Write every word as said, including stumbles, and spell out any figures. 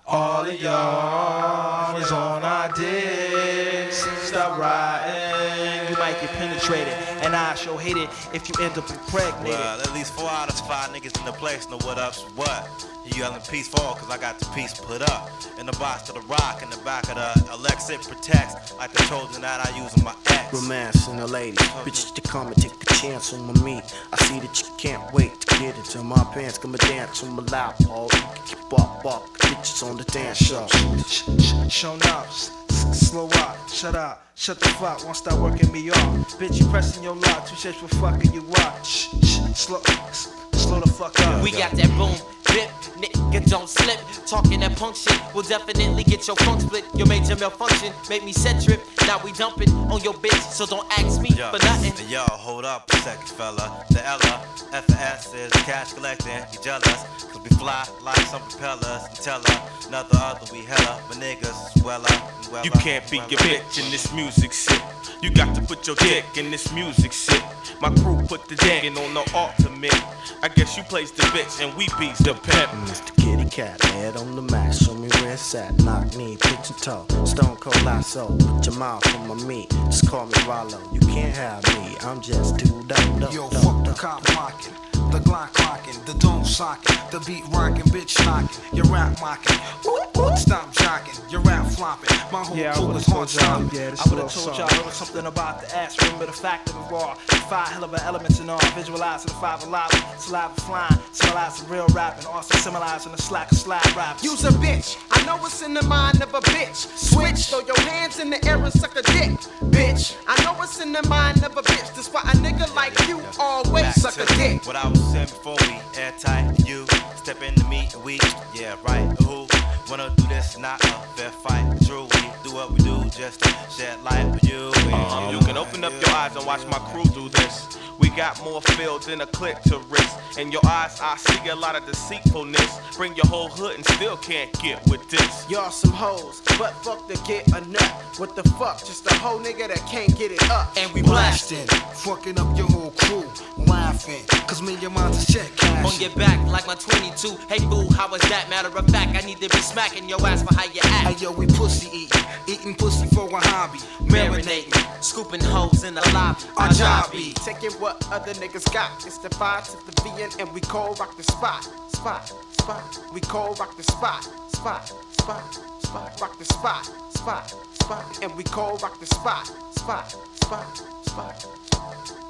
All of y'all is on our dicks. Stop riding, you might get penetrated. And I sure hate it if you end up impregnated. Well, at least four out of five niggas in the place know what up's what. You yelling peace for cause I got the piece put up. In the box to the rock, in the back of the Alexa it protects. Like the Trojan that I use on my ex. Romancing a lady, bitches to come and take a chance on my meat. I see that you can't wait to get into my pants. Come and dance on my lap, all you can keep up, up. Bitches on the dance show. Show up, slow up, shut up, shut the fuck, won't stop working me off. Bitch, you pressing your luck, two shits for fucking you up. Shh, shh, slow, slow the fuck up. We got that boom, bip, nigga don't slip. Talking that punk shit will definitely get your funk split. Your major malfunction made me set trip. Now we dumping on your bitch, so don't ask me yo, for nothing. Yo, hold up a second, fella. The Ella, F S is cash collecting. You jealous? Cause we fly like some propellers. And tell her, another other we hella. But niggas, well up, well up. You can't be your bitch in this music shit. You got to put your dick in this music shit. My crew put the dick in on the ultimate. I guess you plays the bitch and we beats the pimp. Mister Kitty Cat, head on the mat, show me where it's at. Knock knee, pitch and toe, stone cold lasso. Put your mouth on my meat, just call me Rollo. You can't have me, I'm just too dumb. Yo, fuck the cop mocking, the Glock clocking, the dome socking, the beat rocking, bitch knocking, your rap mocking. Stop jocking, your rap flopping. My whole Yeah, I crew would've is hard told y'all, stopping. yeah, I would've told y'all a little something about the ass. Remember the fact of the raw. Five hell of an elements and all. Visualizing the five alive, saliva flying. Symbolizing real rapping, also symbolizing the slack of slap raps. You's a bitch. I know what's in the mind of a bitch. Switch, throw your hands in the air and suck a dick. Bitch, I know what's in the mind of a bitch. That's why a nigga like you always Back suck to a dick. What I was saying before we airtight, you step into me and we, yeah, right. Who wanna do this? Not a fair fight. True, we do what we do just to shed light for you. Um, you can open up your eyes and watch my crew do this. We got more fields than a clitoris. In your eyes, I see a lot of deceitfulness. Bring your whole hood and still can't get with this. Y'all some hoes, but fuck to get a nut. What the fuck? Just a hoe nigga that can't get it up. And we blasting Blasting, fucking up your whole crew, laughing, cause me and your minds is check cash. on your back like my twenty-two. Hey fool, how was that? Matter of fact, I need to be smacking your ass for how you Hey act. yo, we pussy eating, eating pussy for a hobby, marinating. Marinating, scooping hoes in the lobby. Our job be Taking what other niggas got. It's the five to the V N and we cold rock the spot. Spot, spot. We cold rock the spot. Spot, spot, spot. Rock the spot. Spot, spot. And we cold rock the spot. Spot, spot, spot.